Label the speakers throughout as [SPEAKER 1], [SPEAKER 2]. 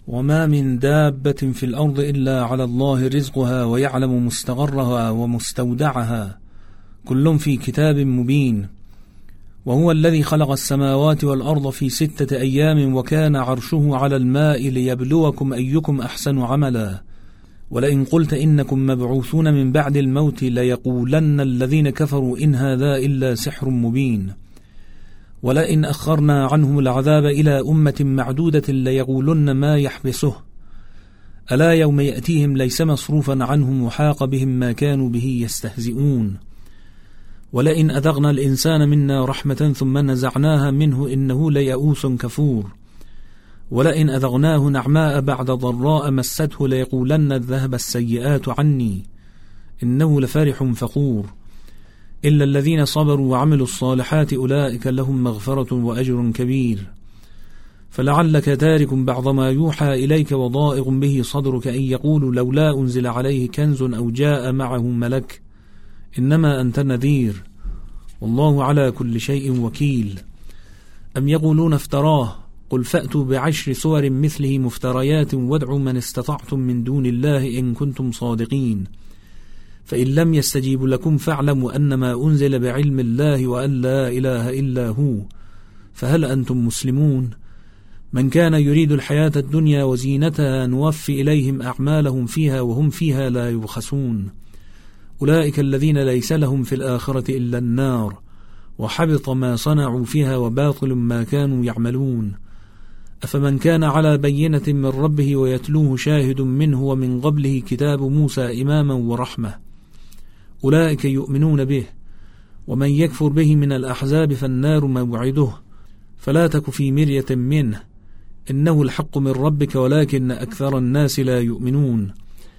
[SPEAKER 1] وما من دابة في الأرض إلا على الله رزقها ويعلم مستقرها ومستودعها كل في كتاب مبين. وهو الذي خلق السماوات والأرض في 6 أيام وكان عرشه على الماء ليبلوكم أيكم أحسن عملا. ولئن قلت إنكم مبعوثون من بعد الموت ليقولن الذين كفروا إن هذا إلا سحر مبين. ولئن أخرنا عنهم العذاب إلى أمة معدودة ليقولن ما يحبسه ألا يوم يأتيهم ليس مصروفا عنهم وحاق بهم ما كانوا به يستهزئون. ولئن أذقنا الإنسان منا رحمة ثم نزعناها منه إنه ليئوس كفور. ولئن أذقناه نعماء بعد ضراء مسته ليقولن ذهب السيئات عني إنه لفرح فخور. إلا الذين صبروا وعملوا الصالحات أولئك لهم مغفرة وأجر كبير. فلعلك تارك بعض ما يوحى إليك وضائق به صدرك أن يقولوا لولا أنزل عليه كنز أو جاء معه ملك إنما أنت نذير والله على كل شيء وكيل. أم يقولون افتراه قل فأتوا ب10 سور مثله مفتريات وادعوا من استطعتم من دون الله إن كنتم صادقين. فإن لم يستجيبوا لكم فاعلموا أنما أنزل بعلم الله وأن لا إله إلا هو فهل أنتم مسلمون. من كان يريد الحياة الدنيا وزينتها نوفي إليهم أعمالهم فيها وهم فيها لا يبخسون. أولئك الذين ليس لهم في الآخرة إلا النار وحبط ما صنعوا فيها وباطل ما كانوا يعملون. أفمن كان على بينة من ربه ويتلوه شاهد منه ومن قبله كتاب موسى إماما ورحمة أولئك يؤمنون به. ومن يكفر به من الأحزاب فالنار موعده فلا تك في مرية منه إنه الحق من ربك ولكن أكثر الناس لا يؤمنون.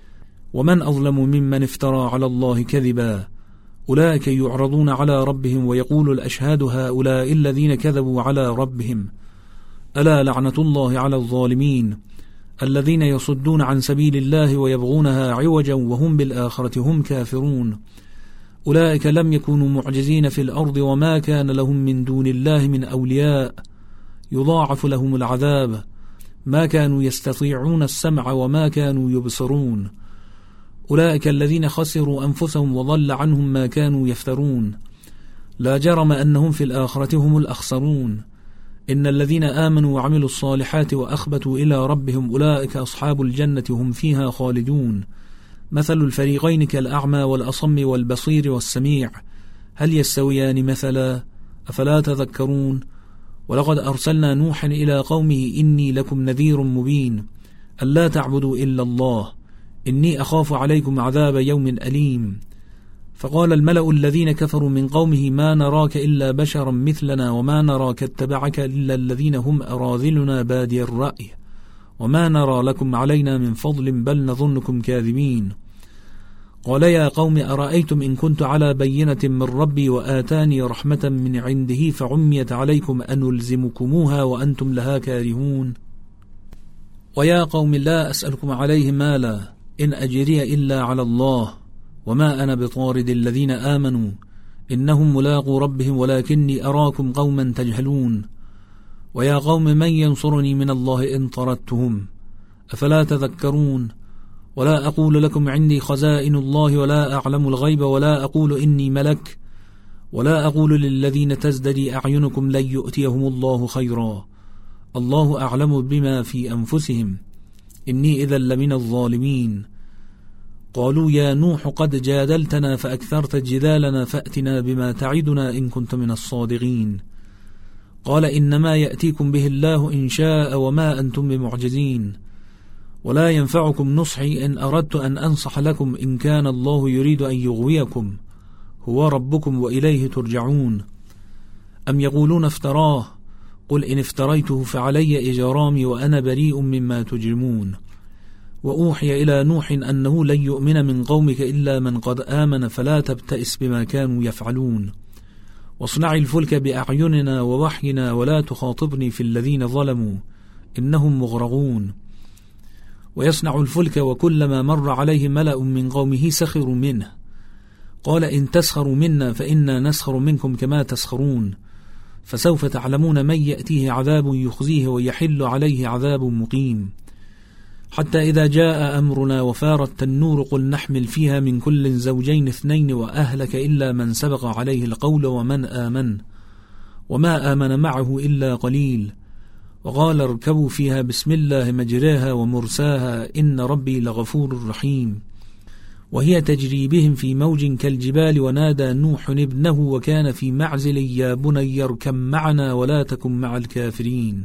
[SPEAKER 1] ومن أظلم ممن افترى على الله كذبا أولئك يعرضون على ربهم ويقول الأشهاد هؤلاء الذين كذبوا على ربهم ألا لعنة الله على الظالمين الذين يصدون عن سبيل الله ويبغونها عوجا وهم بالآخرة هم كافرون. أولئك لم يكونوا معجزين في الأرض وما كان لهم من دون الله من أولياء يضاعف لهم العذاب ما كانوا يستطيعون السمع وما كانوا يبصرون. أولئك الذين خسروا أنفسهم وضل عنهم ما كانوا يفترون. لا جرم أنهم في الآخرة هم الأخسرون. إن الذين آمنوا وعملوا الصالحات وأخبتوا إلى ربهم أولئك أصحاب الجنة هم فيها خالدون. مثل الفريقين كالأعمى والأصم والبصير والسميع هل يستويان مثلا أفلا تذكرون. ولقد أرسلنا نوحا إلى قومه إني لكم نذير مبين ألا تعبدوا إلا الله إني أخاف عليكم عذاب يوم أليم. فقال الملأ الذين كفروا من قومه ما نراك إلا بشرا مثلنا وما نراك اتبعك إلا الذين هم أراذلنا بادي الرأي وما نرى لكم علينا من فضل بل نظنكم كاذبين. قال يا قوم أرأيتم إن كنت على بينة من ربي وآتاني رحمة من عنده فعميت عليكم أنلزمكموها وأنتم لها كارهون. ويا قوم لا أسألكم عليه مالا إن أجري إلا على الله وما أنا بطارد الذين آمنوا إنهم ملاقوا ربهم ولكني أراكم قوما تجهلون. ويا قوم من ينصرني من الله إن طردتهم أفلا تذكرون. ولا أقول لكم عندي خزائن الله ولا أعلم الغيب ولا أقول إني ملك ولا أقول للذين تزدري أعينكم لن يؤتيهم الله خيرا الله أعلم بما في أنفسهم إني إذا لمن الظالمين. قالوا يا نوح قد جادلتنا فأكثرت جدالنا فأتنا بما تعدنا إن كنت من الصادقين. قال إنما يأتيكم به الله إن شاء وما أنتم بمعجزين. ولا ينفعكم نصحي إن أردت أن أنصح لكم إن كان الله يريد أن يغويكم هو ربكم وإليه ترجعون. أم يقولون افتراه قل إن افتريته فعلي إجرامي وأنا بريء مما تجرمون. وأوحي إلى نوح أنه لن يؤمن من قومك إلا من قد آمن فلا تبتئس بما كانوا يفعلون. واصنع الفلك بأعيننا ووحينا ولا تخاطبني في الذين ظلموا إنهم مغرقون. ويصنع الفلك وكلما مر عليه ملأ من قومه سخروا منه قال إن تسخروا منا فإنا نسخر منكم كما تسخرون. فسوف تعلمون من يأتيه عذاب يخزيه ويحل عليه عذاب مقيم. حتى إذا جاء أمرنا وفار التنور قل نحمل فيها من كل زوجين 2 وأهلك إلا من سبق عليه القول ومن آمن وما آمن معه إلا قليل وقال اركبوا فيها بسم الله مجراها ومرساها إن ربي لغفور رحيم وهي تجري بهم في موج كالجبال ونادى نوح ابنه وكان في معزل يا بني اركب معنا ولا تكن مع الكافرين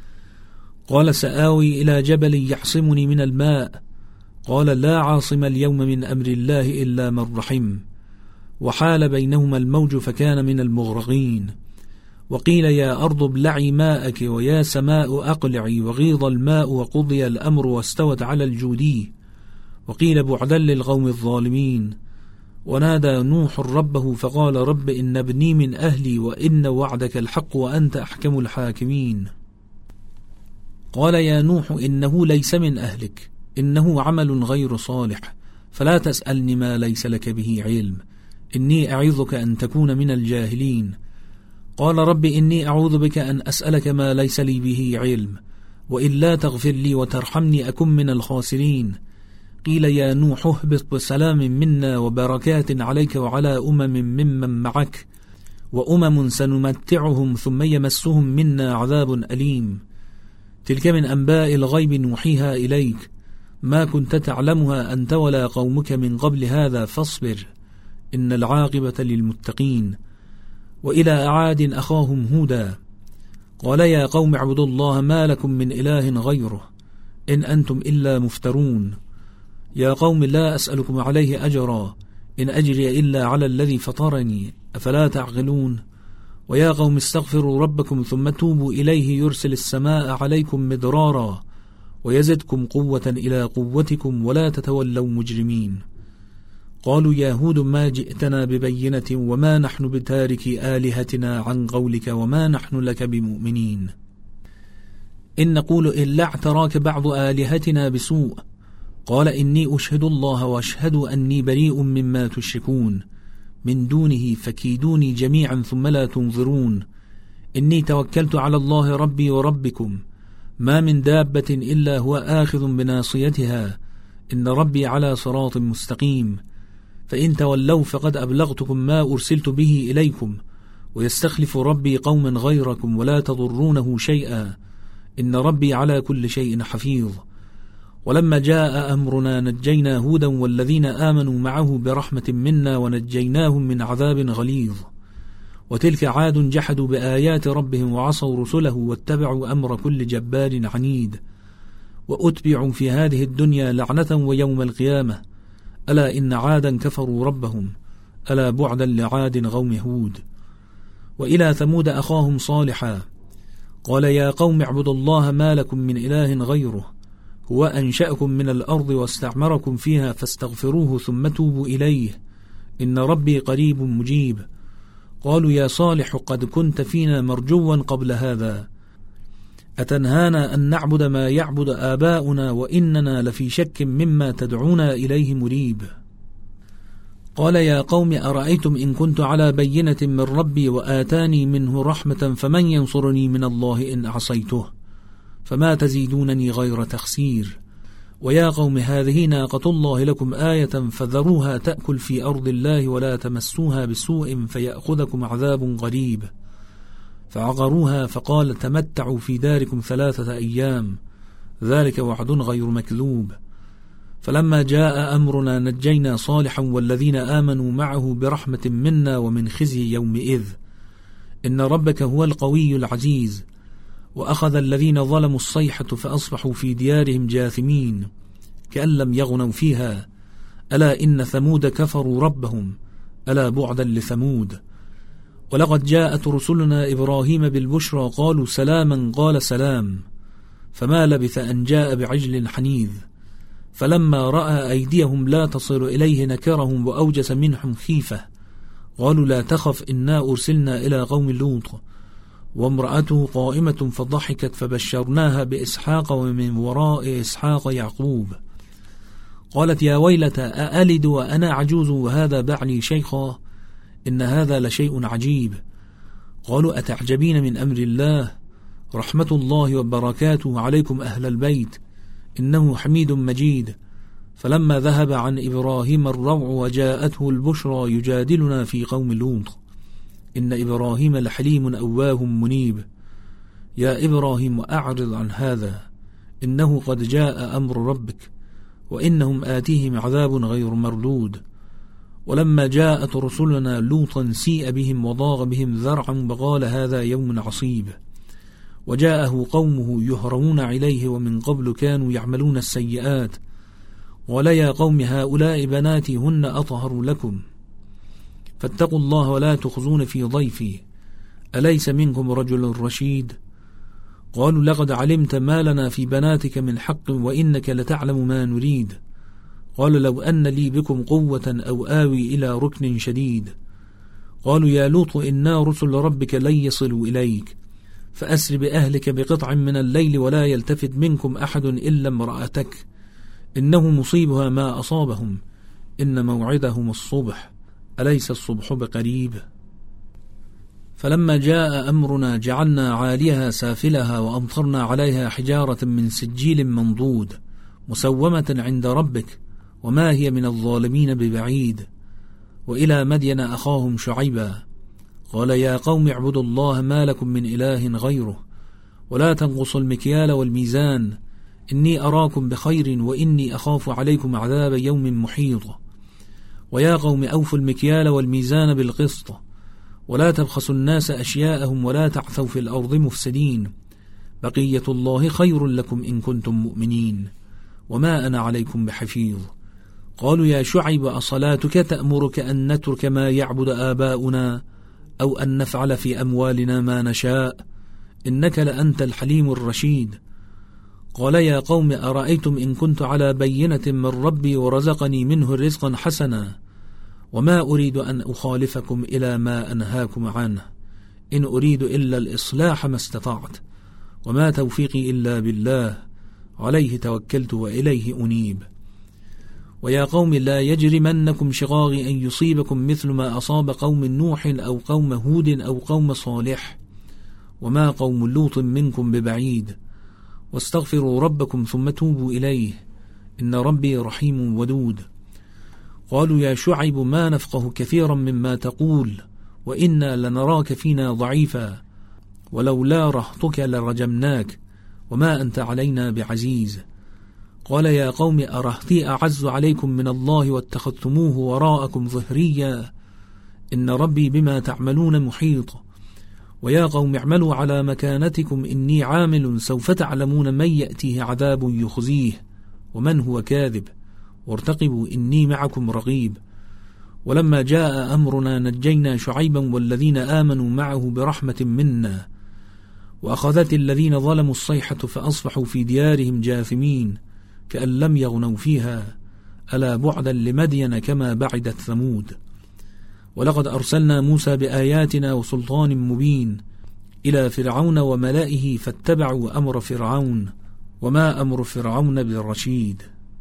[SPEAKER 1] قال سآوي إلى جبل يعصمني من الماء قال لا عاصم اليوم من أمر الله إلا من رحم وحال بينهما الموج فكان من المغرقين وقيل يا أرض ابلعي ماءك ويا سماء أقلعي وغيض الماء وقضي الأمر واستوت على الجودي وقيل بعدا للقوم الظالمين ونادى نوح ربه فقال رب إن ابني من أهلي وإن وعدك الحق وأنت أحكم الحاكمين قال يا نوح إنه ليس من أهلك إنه عمل غير صالح فلا تسألني ما ليس لك به علم إني أعظك أن تكون من الجاهلين قال رب إني أعوذ بك أن أسألك ما ليس لي به علم وإلا تغفر لي وترحمني أكن من الخاسرين قيل يا نوح اهبط بسلام منا وبركات عليك وعلى ممن معك وأمم سنمتعهم ثم يمسهم منا عذاب أليم تلك من أنباء الغيب نوحيها إليك ما كنت تعلمها أنت ولا قومك من قبل هذا فاصبر إن العاقبة للمتقين وإلى أعاد أخاهم هودا قال يا قوم اعبدوا الله ما لكم من إله غيره إن أنتم إلا مفترون يا قوم لا أسألكم عليه أجرا إن أجري إلا على الذي فطرني أفلا تعقلون ويا قوم استغفروا ربكم ثم توبوا إليه يرسل السماء عليكم مدرارا ويزدكم قوة إلى قوتكم ولا تتولوا مجرمين قالوا يا هود ما جئتنا ببينة وما نحن بتارك آلهتنا عن قولك وما نحن لك بمؤمنين إن نقول إلا اعتراك بعض آلهتنا بسوء قال إني أشهد الله وأشهد أني بريء مما تشركون من دونه فكيدوني جميعا ثم لا تنظرون إني توكلت على الله ربي وربكم ما من دابة إلا هو آخذ بناصيتها إن ربي على صراط مستقيم فإن تولوا فقد أبلغتكم ما أرسلت به إليكم ويستخلف ربي قوما غيركم ولا تضرونه شيئا إن ربي على كل شيء حفيظ ولما جاء أمرنا نجينا هودا والذين آمنوا معه برحمة منا ونجيناهم من عذاب غليظ وتلك عاد جحدوا بآيات ربهم وعصوا رسله واتبعوا أمر كل جبار عنيد وأتبعوا في هذه الدنيا لعنة ويوم القيامة ألا إن عادا كفروا ربهم ألا بعدا لعاد قوم هود وإلى ثمود أخاهم صالحا قال يا قوم اعبدوا الله ما لكم من إله غيره هو أنشأكم من الأرض واستعمركم فيها فاستغفروه ثم توبوا إليه إن ربي قريب مجيب قالوا يا صالح قد كنت فينا مرجوا قبل هذا أتنهانا أن نعبد ما يعبد آباؤنا وإننا لفي شك مما تدعونا إليه مريب قال يا قوم أرأيتم إن كنت على بينة من ربي وآتاني منه رحمة فمن ينصرني من الله إن عصيته فما تزيدونني غير تخسير ويا قوم هذه ناقة الله لكم آية فذروها تأكل في أرض الله ولا تمسوها بسوء فيأخذكم عذاب قريب فعقروها فقال تمتعوا في داركم 3 أيام ذلك وعد غير مكذوب فلما جاء أمرنا نجينا صالحا والذين آمنوا معه برحمة منا ومن خزي يومئذ إن ربك هو القوي العزيز وأخذ الذين ظلموا الصيحة فأصبحوا في ديارهم جاثمين كأن لم يغنوا فيها ألا إن ثمود كفروا ربهم ألا بعدا لثمود ولقد جاءت رسلنا إبراهيم بالبشرى قالوا سلاما قال سلام فما لبث أن جاء بعجل حنيذ فلما رأى أيديهم لا تصل إليه نكرهم وأوجس منهم خيفة قالوا لا تخف إنا أرسلنا إلى قوم لوط وامرأته قائمة فضحكت فبشرناها بإسحاق ومن وراء إسحاق يعقوب قالت يا ويلتى أألد وأنا عجوز وهذا بعلي شيخا إن هذا لشيء عجيب قالوا أتعجبين من أمر الله رحمة الله وبركاته عليكم أهل البيت إنه حميد مجيد. فلما ذهب عن إبراهيم الروع وجاءته البشرى يجادلنا في قوم لوط إن إبراهيم لحليم أواه منيب. يا إبراهيم أعرض عن هذا إنه قد جاء أمر ربك وإنهم آتيهم عذاب غير مردود. ولما جاءت رسلنا لوطا سيء بهم وضاق بهم ذرعا وقال هذا يوم عصيب. وجاءه قومه يهرعون إليه ومن قبل كانوا يعملون السيئات. قال يا قوم هؤلاء بناتي هن أطهر لكم فاتقوا الله ولا تخزون في ضيفي أليس منكم رجل رشيد. قالوا لقد علمت ما لنا في بناتك من حق وإنك لتعلم ما نريد. قال لو أن لي بكم قوة أو آوي إلى ركن شديد. قالوا يا لوط إنا رسل ربك لن يصلوا إليك فأسر بأهلك بقطع من الليل ولا يلتفت منكم أحد إلا امرأتك إنه مصيبها ما أصابهم إن موعدهم الصبح أليس الصبح بقريب. فلما جاء أمرنا جعلنا عاليها سافلها وأمطرنا عليها حجارة من سجيل منضود مسومة عند ربك وما هي من الظالمين ببعيد. وإلى مدين أخاهم شعيبا قال يا قوم اعبدوا الله ما لكم من إله غيره ولا تنقصوا المكيال والميزان إني أراكم بخير وإني أخاف عليكم عذاب يوم محيط. ويا قوم أوفوا المكيال والميزان بالقسط ولا تبخسوا الناس أشياءهم ولا تعثوا في الأرض مفسدين بقية الله خير لكم إن كنتم مؤمنين وما أنا عليكم بحفيظ. قالوا يا شعيب أصلاتك تأمرك أن نترك ما يعبد آباؤنا أو أن نفعل في أموالنا ما نشاء إنك لأنت الحليم الرشيد. قال يا قوم أرأيتم إن كنت على بينة من ربي ورزقني منه رزقا حسنا وما أريد أن أخالفكم إلى ما أنهاكم عنه إن أريد إلا الإصلاح ما استطعت وما توفيقي إلا بالله عليه توكلت وإليه أنيب. ويا قوم لا يجرمنكم شقاقي أن يصيبكم مثل ما أصاب قوم نوح أو قوم هود أو قوم صالح وما قوم لوط منكم ببعيد واستغفروا ربكم ثم توبوا إليه إن ربي رحيم ودود. قالوا يا شعيب ما نفقه كثيرا مما تقول وإنا لنراك فينا ضعيفا ولولا رهطك لرجمناك وما أنت علينا بعزيز. قال يا قوم أرهطي أعز عليكم من الله واتخذتموه وراءكم ظهريا إن ربي بما تعملون محيط. ويا قوم اعملوا على مكانتكم إني عامل سوف تعلمون من يأتيه عذاب يخزيه ومن هو كاذب وارتقبوا إني معكم رقيب. ولما جاء أمرنا نجينا شعيبا والذين آمنوا معه برحمة منا وأخذت الذين ظلموا الصيحة فأصبحوا في ديارهم جاثمين كأن لم يغنوا فيها ألا بعدا لمدين كما بعدت ثمود. ولقد أرسلنا موسى بآياتنا وسلطان مبين إلى فرعون وملئه فاتبعوا أمر فرعون وما أمر فرعون بالرشيد.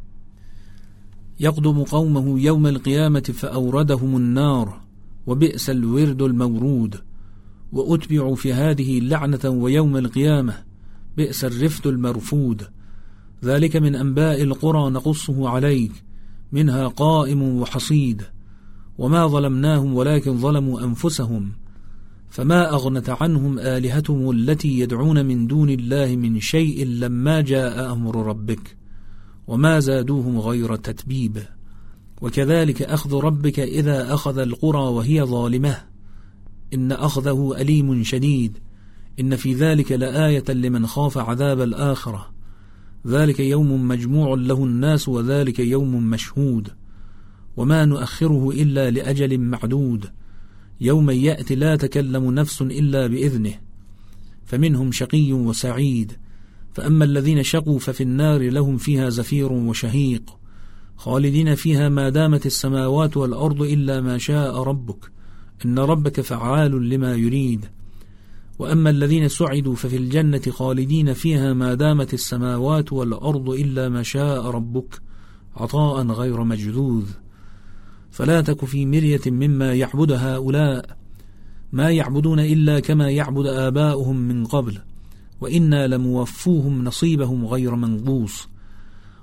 [SPEAKER 1] يقدم قومه يوم القيامة فأوردهم النار وبئس الورد المورود. وأتبعوا في هذه لعنة ويوم القيامة بئس الرفد المرفود. ذلك من أنباء القرى نقصه عليك منها قائم وحصيد. وما ظلمناهم ولكن ظلموا أنفسهم فما أغنت عنهم آلهتهم التي يدعون من دون الله من شيء لما جاء أمر ربك وما زادوهم غير تتبيب. وكذلك أخذ ربك إذا أخذ القرى وهي ظالمة إن أخذه أليم شديد إن في ذلك لآية لمن خاف عذاب الآخرة. ذلك يوم مجموع له الناس وذلك يوم مشهود وما نؤخره إلا لأجل معدود يوم يأتي لا تكلم نفس إلا بإذنه فمنهم شقي وسعيد. فأما الذين شقوا ففي النار لهم فيها زفير وشهيق خالدين فيها ما دامت السماوات والأرض إلا ما شاء ربك إن ربك فعال لما يريد. وأما الذين سعدوا ففي الجنة خالدين فيها ما دامت السماوات والأرض إلا ما شاء ربك عطاء غير مجذوذ. فلا تك في مرية مما يعبد هؤلاء ما يعبدون إلا كما يعبد آباؤهم من قبل وإنا لموفوهم نصيبهم غير منقوص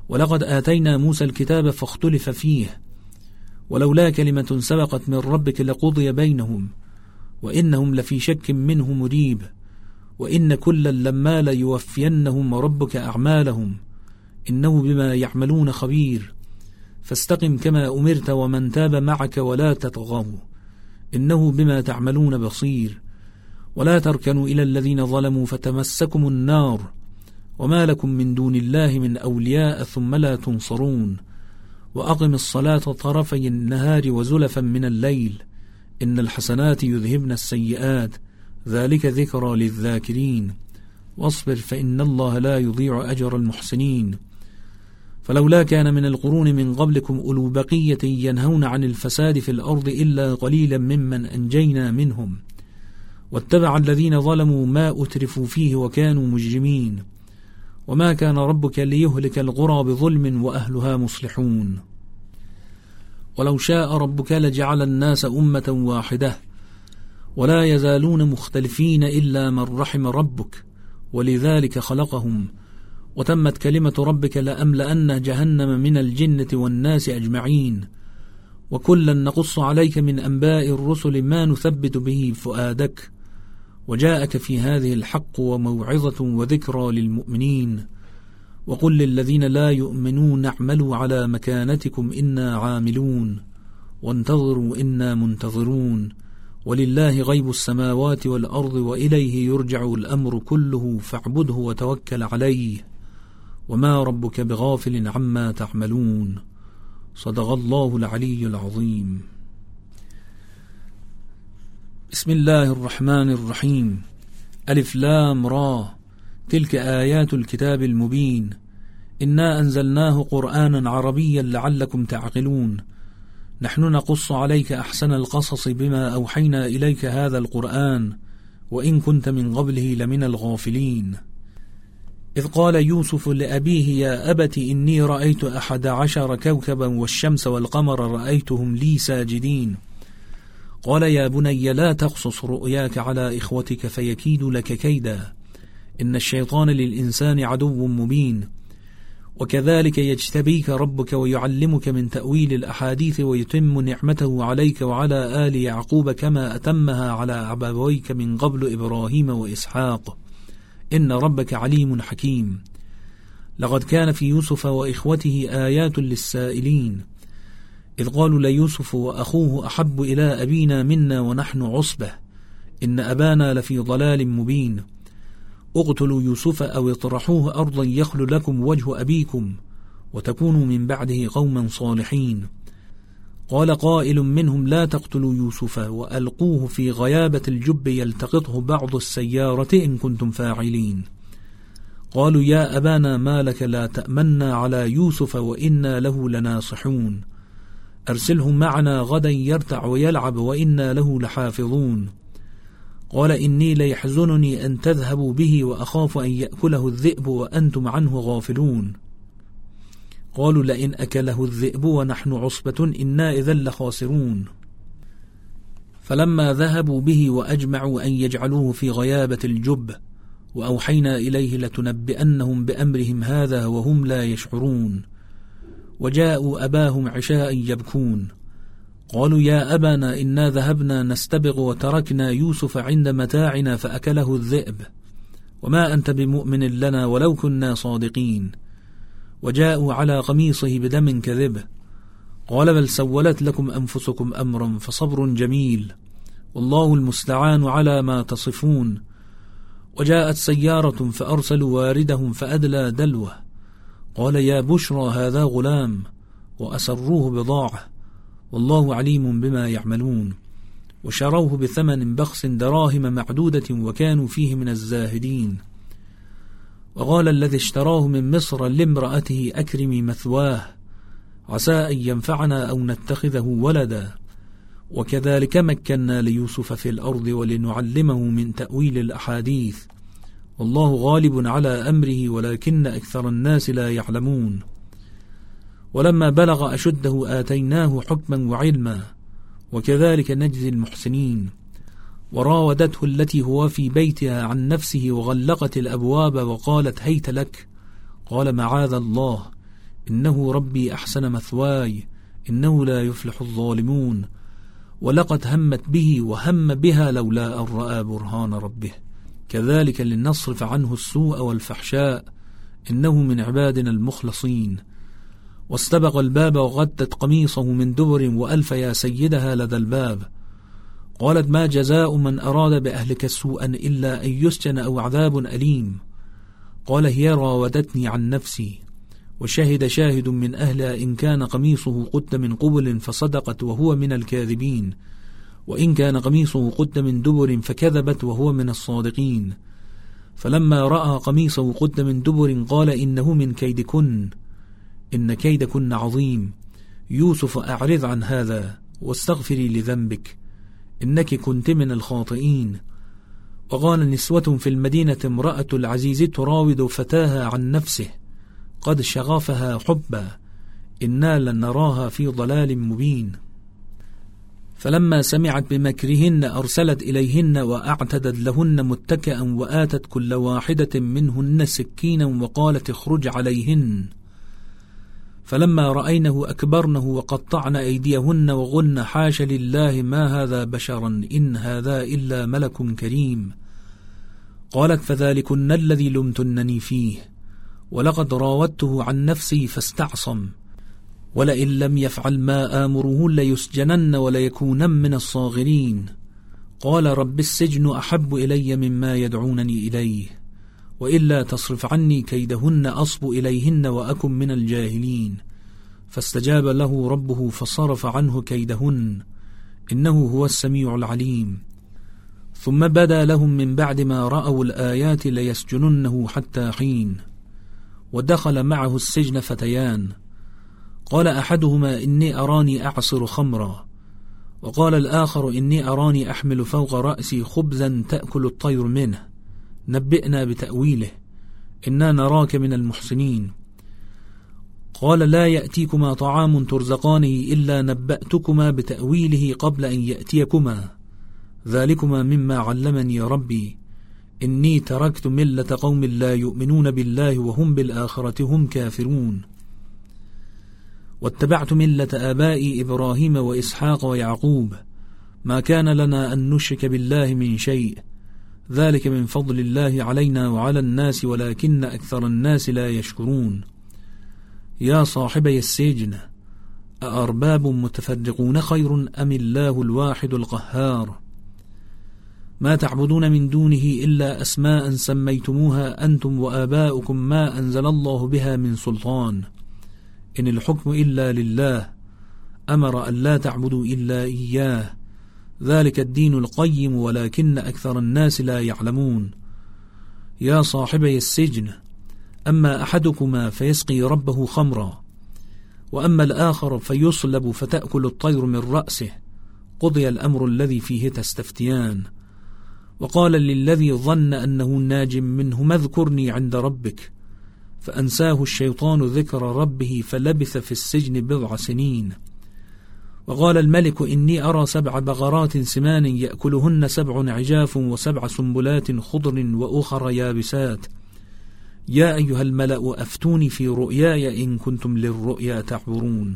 [SPEAKER 1] ولقد آتينا موسى الكتاب فاختلف فيه، ولولا كلمة سبقت من ربك لقضي بينهم، وإنهم لفي شك منه مريب، وإن كلا لما ليوفينهم ربك أعمالهم، إنه بما يعملون خبير. فاستقم كما أمرت ومن تاب معك ولا تطغوا، إنه بما تعملون بصير. ولا تركنوا إلى الذين ظلموا فتمسكم النار، وما لكم من دون الله من أولياء ثم لا تنصرون. وأقم الصلاة طرفي النهار وزلفا من الليل، إن الحسنات يذهبن السيئات، ذلك ذكرى للذاكرين. واصبر فإن الله لا يضيع أجر المحسنين. فلولا كان من القرون من قبلكم أولو بقية ينهون عن الفساد في الأرض إلا قليلا ممن أنجينا منهم، واتبع الذين ظلموا ما أترفوا فيه وكانوا مجرمين. وما كان ربك ليهلك القرى بظلم وأهلها مصلحون. ولو شاء ربك لجعل الناس أمة واحدة، ولا يزالون مختلفين إلا من رحم ربك، ولذلك خلقهم. وتمت كلمة ربك لأملأن جهنم من الجنة والناس أجمعين. وكلا نقص عليك من أنباء الرسل ما نثبت به فؤادك، وجاءك في هذه الحق وموعظة وذكرى للمؤمنين. وقل للذين لا يؤمنون اعملوا على مكانتكم إنا عاملون، وانتظروا إنا منتظرون. ولله غيب السماوات والأرض وإليه يرجع الأمر كله فاعبده وتوكل عليه، وما ربك بغافل عما تعملون. صدق الله العلي العظيم. بسم الله الرحمن الرحيم. ألف لام را، تلك آيات الكتاب المبين، إنا أنزلناه قرآنا عربيا لعلكم تعقلون. نحن نقص عليك أحسن القصص بما أوحينا إليك هذا القرآن، وإن كنت من قبله لمن الغافلين. إذ قال يوسف لأبيه يا أبت إني رأيت 11 كوكبا والشمس والقمر رأيتهم لي ساجدين. قال يا بني لا تقصص رؤياك على إخوتك فيكيد لك كيدا، إن الشيطان للإنسان عدو مبين. وكذلك يجتبيك ربك ويعلمك من تأويل الأحاديث ويتم نعمته عليك وعلى آل يعقوب كما أتمها على أبويك من قبل إبراهيم وإسحاق، إن ربك عليم حكيم. لقد كان في يوسف وإخوته آيات للسائلين، إذ قالوا ليوسف وأخوه أحب إلى أبينا منا ونحن عصبة، إن أبانا لفي ضلال مبين. اقتلوا يوسف أو اطرحوه أرضا يخل لكم وجه أبيكم وتكونوا من بعده قوما صالحين. قال قائل منهم لا تقتلوا يوسف وألقوه في غيابة الجب يلتقطه بعض السيارة إن كنتم فاعلين. قالوا يا أبانا ما لك لا تأمنا على يوسف وإنا له لناصحون، أرسله معنا غدا يرتع ويلعب وإنا له لحافظون. قال إني ليحزنني أن تذهبوا به وأخاف أن يأكله الذئب وأنتم عنه غافلون. قالوا لئن أكله الذئب ونحن عصبة إنا إذا لخاسرون. فلما ذهبوا به وأجمعوا أن يجعلوه في غيابة الجب وأوحينا إليه لتنبئنهم بأمرهم هذا وهم لا يشعرون. وجاءوا أباهم عشاء يبكون. قالوا يا أبانا إنا ذهبنا نستبق وتركنا يوسف عند متاعنا فأكله الذئب وما أنت بمؤمن لنا ولو كنا صادقين. وجاءوا على قميصه بدم كذب. قال بل سولت لكم أنفسكم أمرا فصبر جميل والله المستعان على ما تصفون. وجاءت سيارة فأرسلوا واردهم فأدلى دلوه. قال يا بشرى هذا غلام وأسروه بضاعة والله عليم بما يعملون. وشروه بثمن بخس دراهم معدودة وكانوا فيه من الزاهدين. وقال الذي اشتراه من مصر لامرأته أكرمي مثواه عسى أن ينفعنا أو نتخذه ولدا. وكذلك مكنا ليوسف في الأرض ولنعلمه من تأويل الأحاديث والله غالب على أمره ولكن أكثر الناس لا يعلمون. ولما بلغ أشده آتيناه حكما وعلما وكذلك نجزي المحسنين. وراودته التي هو في بيتها عن نفسه وغلقت الأبواب وقالت هيت لك. قال معاذ الله إنه ربي أحسن مثواي إنه لا يفلح الظالمون ولقد همت به وهم بها لولا أن رأى برهان ربه كذلك لنصرف عنه السوء والفحشاء إنه من عبادنا المخلصين. واستبق الباب وغدت قميصه من دبر وألف يا سيدها لدى الباب. قالت ما جزاء من أراد بأهلك سوءا إلا أن يسجن أو عذاب أليم. قال هي راودتني عن نفسي وشهد شاهد من أهلها إن كان قميصه قد من قبل فصدقت وهو من الكاذبين وإن كان قميصه قد من دبر فكذبت وهو من الصادقين. فلما رأى قميصه قد من دبر قال إنه من كيدكن إن كيدكن عظيم. يوسف أعرض عن هذا واستغفري لذنبك إنك كنت من الخاطئين. وقال نسوة في المدينة امرأة العزيز تراود فتاها عن نفسه قد شغفها حبا إنا لنراها في ضلال مبين. فلما سمعت بمكرهن أرسلت إليهن وأعتدت لهن متكئا وآتت كل واحدة منهن سكينا وقالت اخرج عليهن. فلما رأينه أكبرنه وقطعن أيديهن وقلن حاش لله ما هذا بشرا إن هذا إلا ملك كريم. قالت فذلكن الذي لمتنني فيه ولقد راودته عن نفسي فاستعصم ولئن لم يفعل ما آمره ليسجنن وليكونن من الصاغرين. قال رب السجن أحب إلي مما يدعونني إليه وإلا تصرف عني كيدهن أصب إليهن وأكن من الجاهلين. فاستجاب له ربه فصرف عنه كيدهن إنه هو السميع العليم. ثم بدا لهم من بعد ما رأوا الآيات ليسجننه حتى حين. ودخل معه السجن فتيان قال أحدهما إني أراني أعصر خمرا وقال الآخر إني أراني أحمل فوق رأسي خبزا تأكل الطير منه نبئنا بتأويله إنا نراك من المحسنين. قال لا يأتيكما طعام ترزقانه إلا نبأتكما بتأويله قبل أن يأتيكما ذلكما مما علمني ربي إني تركت ملة قوم لا يؤمنون بالله وهم بالآخرة هم كافرون واتبعت ملة آبائي إبراهيم وإسحاق ويعقوب ما كان لنا أن نشرك بالله من شيء ذلك من فضل الله علينا وعلى الناس ولكن أكثر الناس لا يشكرون. يا صاحبي السجن أأرباب متفرقون خير أم الله الواحد القهار. ما تعبدون من دونه إلا أسماء سميتموها أنتم وآباؤكم ما أنزل الله بها من سلطان إن الحكم إلا لله أمر أن لا تعبدوا إلا إياه ذلك الدين القيم ولكن أكثر الناس لا يعلمون. يا صاحبي السجن أما أحدكما فيسقي ربه خمرا وأما الآخر فيصلب فتأكل الطير من رأسه قضي الأمر الذي فيه تستفتيان. وقال للذي ظن أنه ناج منه اذكرني عند ربك فأنساه الشيطان ذكر ربه فلبث في السجن 7 سنين. وقال الملك إني أرى 7 بقرات سمان يأكلهن 7 عجاف و7 سنبلات خضر وأخر يابسات يا أيها الملأ أفتوني في رؤياي إن كنتم للرؤيا تعبرون.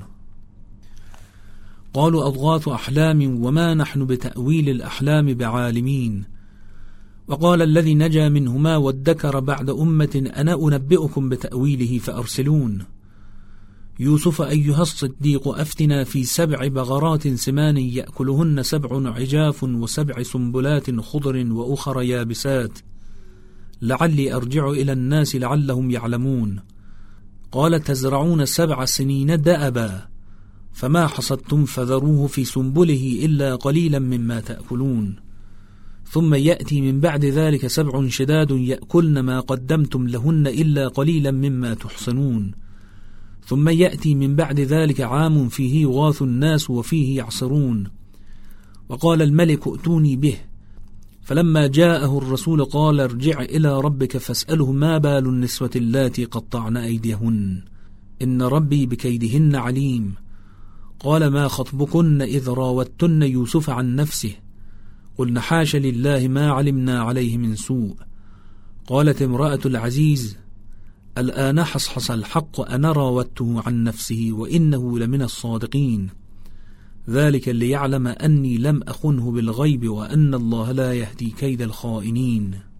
[SPEAKER 1] قالوا أضغاث أحلام وما نحن بتأويل الأحلام بعالمين. وقال الذي نجا منهما وادكر بعد أمة أنا أنبئكم بتأويله فأرسلون. يوسف أيها الصديق أفتنا في 7 بقرات سمان يأكلهن 7 عجاف و7 سنبلات خضر وأخر يابسات لعلي أرجع إلى الناس لعلهم يعلمون. قال تزرعون 7 سنين دأبا فما حصدتم فذروه في سنبله إلا قليلا مما تأكلون ثم يأتي من بعد ذلك 7 شداد يأكلن ما قدمتم لهن إلا قليلا مما تحصنون ثم يأتي من بعد ذلك عام فيه يغاث الناس وفيه يعصرون. وقال الملك ائتوني به فلما جاءه الرسول قال ارجع إلى ربك فاسأله ما بال النسوة اللاتي قطعن أيديهن إن ربي بكيدهن عليم. قال ما خطبكن إذ راوتن يوسف عن نفسه قلنا حاش لله ما علمنا عليه من سوء. قالت امرأة العزيز الآن حصحص الحق أنا راودته عن نفسه وإنه لمن الصادقين، ذلك ليعلم أني لم أخنه بالغيب وأن الله لا يهدي كيد الخائنين.